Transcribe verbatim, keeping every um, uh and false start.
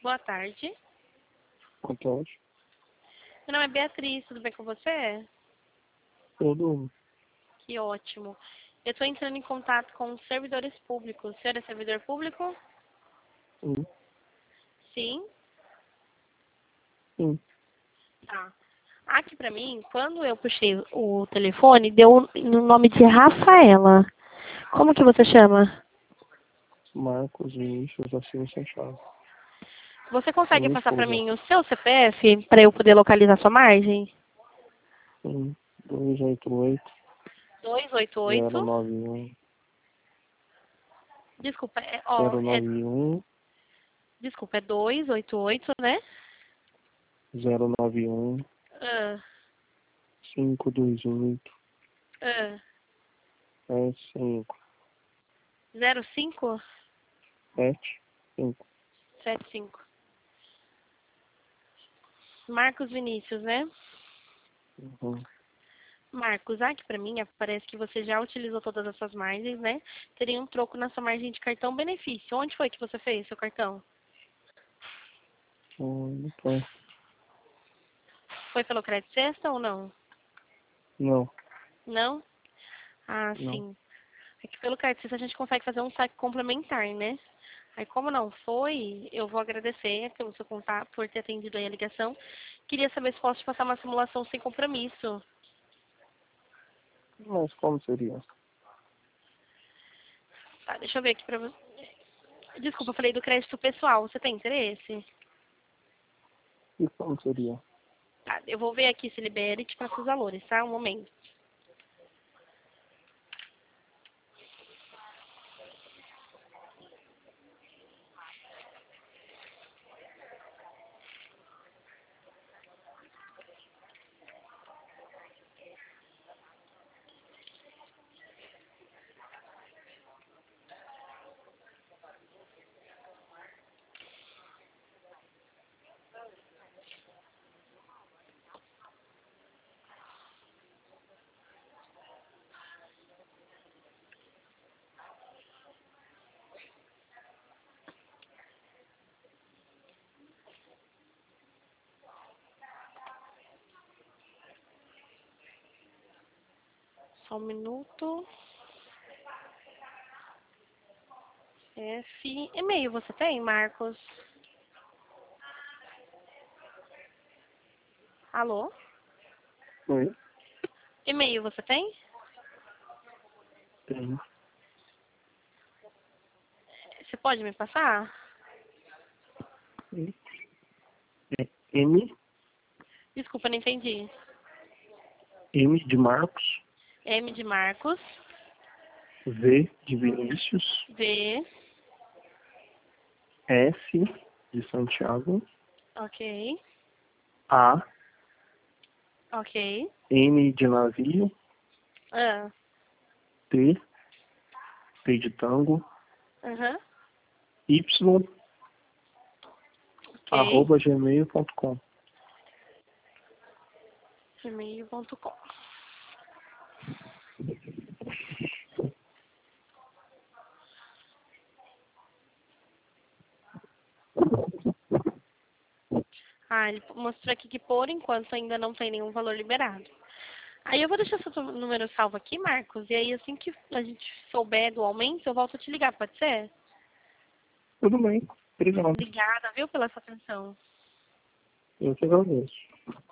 Boa tarde. Boa tarde. Meu nome é Beatriz, tudo bem com você? Tudo. Que ótimo. Eu estou entrando em contato com os servidores públicos. O senhor é servidor público? Sim. Sim? Sim. Tá. Aqui pra mim, quando eu puxei o telefone, deu no nome de Rafaela. Como que você chama? Marcos Vinícius Assis Santiago. Você consegue Minha passar pra esposa. mim o seu C P F para eu poder localizar sua margem? Sim. dois oito oito, dois oito zero oito. nove um, Desculpa, é, ó, zero é, nove um, desculpa, é dois oito oito, né? zero nove um, Ah, cinco dois oito, ah, sete cinco, zero cinco sete cinco. sete cinco. Marcos Vinícius, né? Uhum. Marcos, aqui pra mim parece que você já utilizou todas as suas margens, né? Teria um troco na sua margem de cartão benefício. Onde foi que você fez seu cartão? Hum, Então, Foi pelo Crédito Sexta ou não? não, Não? Ah, não. sim. É que pelo Crédito Sexta a gente consegue fazer um saque complementar, né? Aí como não foi, eu vou agradecer pelo seu contato, por ter atendido aí a ligação. Queria saber se posso te passar uma simulação sem compromisso. Mas como seria? Tá, deixa eu ver aqui pra você. Desculpa, eu falei do crédito pessoal. Você tem interesse? E como seria? Tá, eu vou ver aqui se libera e te passo os valores, tá? Um momento. Só um minuto. F. E-mail você tem, Marcos? Alô? Oi? E-mail você tem? Tem. Você pode me passar? É M, Desculpa, não entendi. M de Marcos, M de Marcos. V de Vinícius, V. S de Santiago, Ok. A, Ok. N de navio, Ah. T, T de tango, Aham. Y, Ok. arroba gmail ponto com. gmail ponto com. Ah, ele mostrou aqui que por enquanto ainda não tem nenhum valor liberado. Aí eu vou deixar seu número salvo aqui, Marcos, e aí assim que a gente souber do aumento, eu volto a te ligar, pode ser? Tudo bem. Obrigado. Obrigada, viu, pela sua atenção. Eu que agradeço.